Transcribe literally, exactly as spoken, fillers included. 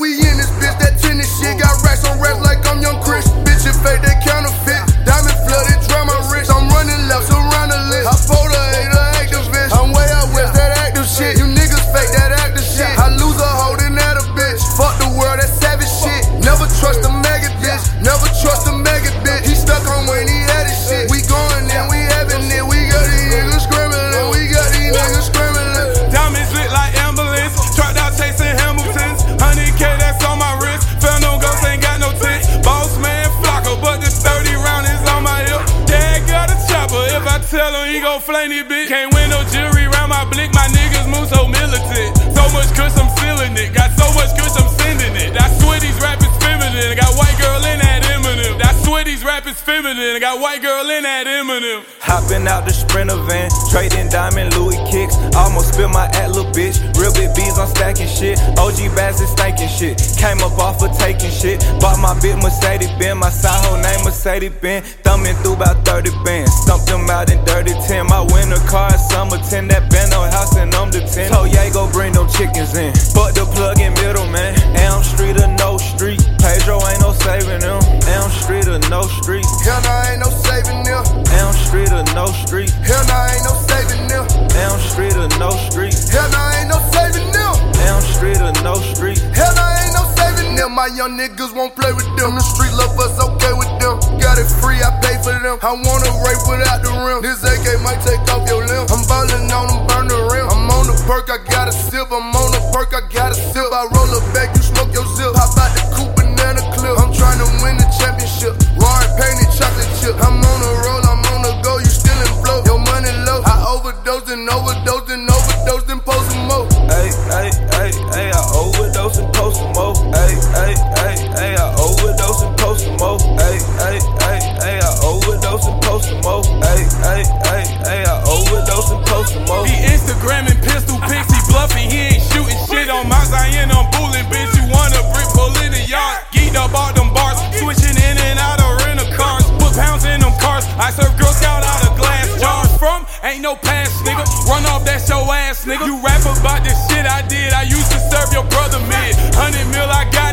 we in this bitch, that tennis shit. Got racks on racks like I'm young Chris. Bitch, and fake, they counterfeit. Diamond flooded, dry my wrist. I'm running laps around the list. I pulled a hater activist. I'm way out west, that active shit. You niggas fake, that active shit. I lose a holding at a bitch. Fuck the world, that savage shit. Never trust a maggot bitch. Never trust a maggot bitch. He stuck on when he had his shit. We going in, we having it. We got these niggas scrambling. We got these niggas scrambling. Diamonds lit like ambulance. Trucked out chasing Hamiltons. one hundred K, that's on my wrist. Fell no ghost, ain't got no tits. Boss man Flocko, but this thirty round is on my hip. Dad got a chopper. If I tell him, he gon' flame it, bitch. Can't win no jewelry round my blick. My niggas move so militant. So much kush, I'm sealing it. Got so much kush, I'm sending it. I swear these rappers feminine. I got white girl in that Eminem. I swear these rappers feminine. I got white girl in that Eminem. Hopping out the Sprinter van, trading diamond Louis kicks. Almost spilled my at little bitch. Real big B's, I'm stacking shit. O G Bass is stankin' shit. Came up off of taking shit. Bought my big Mercedes Benz. My side hoe name Mercedes Benz. Thumbing through about thirty bands. Stumped them out in dirty ten. My winter car is summer ten. That Beno house and I'm the ten. Told Ye go bring them chickens in. Fuck the plug in middle, man. Elm Street or no street. Pedro ain't no saving them. Elm Street or no street. Hell nah, ain't no saving them. Elm Street or no street. Hell nah, ain't no saving them. Elm Street or no street. Hell nah, ain't no saving them. Elm Street or no street. Hell nah, ain't no saving them. My young niggas won't play with them. The street love us okay with them. Got it free, I pay for them. I wanna rape without the rim. This A K might take off your limb. I'm ballin' on them, burn the rim. I'm on the perk, I got a sip. I'm on the perk, I got a sip. I roll a back, you smoke your zip. Pop out the coupe, banana clip. I'm tryna win the championship. Roaring painted chocolate chip. I'm on the roll, I'm on the go. You still in flow, your money low. I overdosed and overdosed and overdosed and post some more. Ay, ay, ay, ay, I overdose and post some more. Ay, ay, ay, ay, I overdose and post some more. Ay, ay, ay, ay, I overdose and post some more. Ay, ay, ay, ay, I overdose and post some more. He Instagramming pistol pics, he bluffing, he ain't shooting shit on my Zion, I'm bullying, bitch. You want a brick, pull in the yard. Geeked up all them bars, switching in and out of rental cars. Put pounds in them cars, I serve Girl Scout out of glass jars. From, ain't no pass, nigga. Run off, that's your ass, nigga. You rap about this shit I did, I used to serve your brother mid. Hundred mil, I got